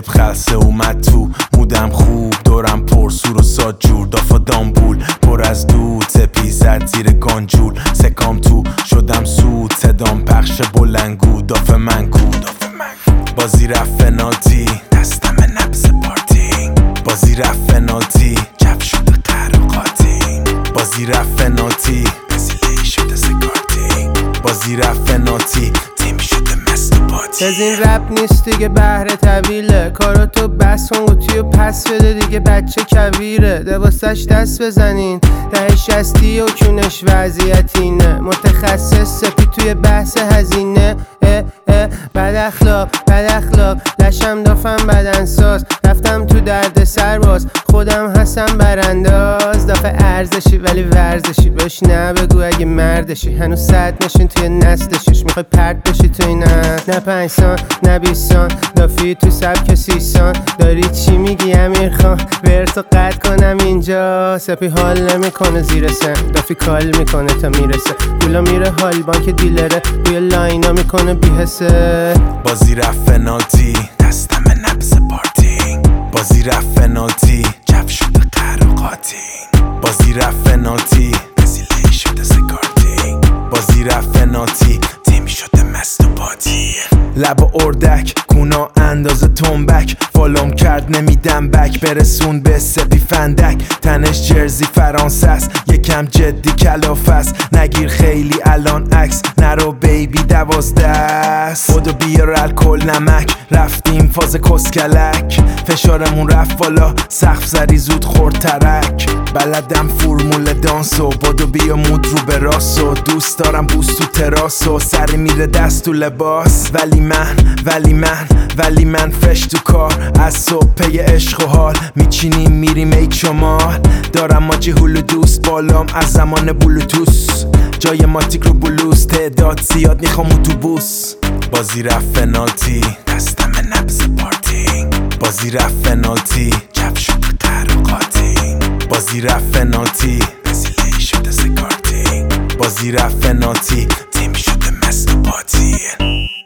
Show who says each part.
Speaker 1: سپ خلصه اومد تو مودم خوب دورم پر سور و ساد جور دافا دامبول پر از دود سپی زد زیر گانجول سکام تو شدم سود صدام پخش بلنگو داف من کود بازی رفت فنالتی دستم نبز پارتی بازی رفت فنالتی جف شده قرقاتی بازی رفت فنالتی بزیلی شده سکارتی بازی رفت فنالتی تیم شده مست و پاتی
Speaker 2: از این رپ نیست دیگه بهره طویله کارا تو بس کن قوطی و پس بده دیگه بچه کویره دوستش دست بزنین ته شستی و کونش وضعیت اینه متخصص سپی توی بحث هزینه بد اخلاق لشم دافم بدنساز رفتم تو درد سرباز خودم هستم برانداز دافه ارزشی ولی ورزشی بهش نه بگو اگه مردشی هنوز 100 نشین توی نسلشیش میخوای پرت بشی توی نه 5 سان نه 20 سان دافی تو سبک 30 سان داری چی میگی امیر خان ورسو قطع کنم اینجا سپی حال نمیکنه زیر سن دافی کال میکنه تا میرسه پولا میره حال بانک دیلره روی لاینا میکنه بیهسه
Speaker 1: بازی رفت فنالتی دستم نبز پارتی بازی رفت فنالتی جف شده قرقاتی بازی رفت فنالتی بزیلی شده سکارتی بازی رفت فنالتی تیم شده مست و پاتی لب اردک کونا اندازه تنبک فالوم کرد نمیدم بک برسون به سپی فندک تنش جرزی فرانسه است یکم جدی کلاف است نگیر خیلی الان عکس نرو بیبی 12 است خودو بیار الکل نمک رفتیم فاز کسکلک فشارمون رفت بالا سقف زری زود خورد ترک بلدم فرمول دانسو بادو بیا مود رو به راسو دوست دارم بوست تو تراسو سری میره دست تو لباس ولی من فش تو کار از صبح پی عشق و حال میچینیم میریم ایک شمال دارم ماجی هلو دوست بالام از زمان بلوتوس جای ماتیک رو بلوز تعداد زیاد میخوام اتوبوس بازی رفت فنالتی دستم نبز پارتی بازی رفت فنالتی جف شده قرقاتی بازی رفت فنالتی بزیلی شده سکارتی بازی رفت فنالتی تیم شده مست و پاتی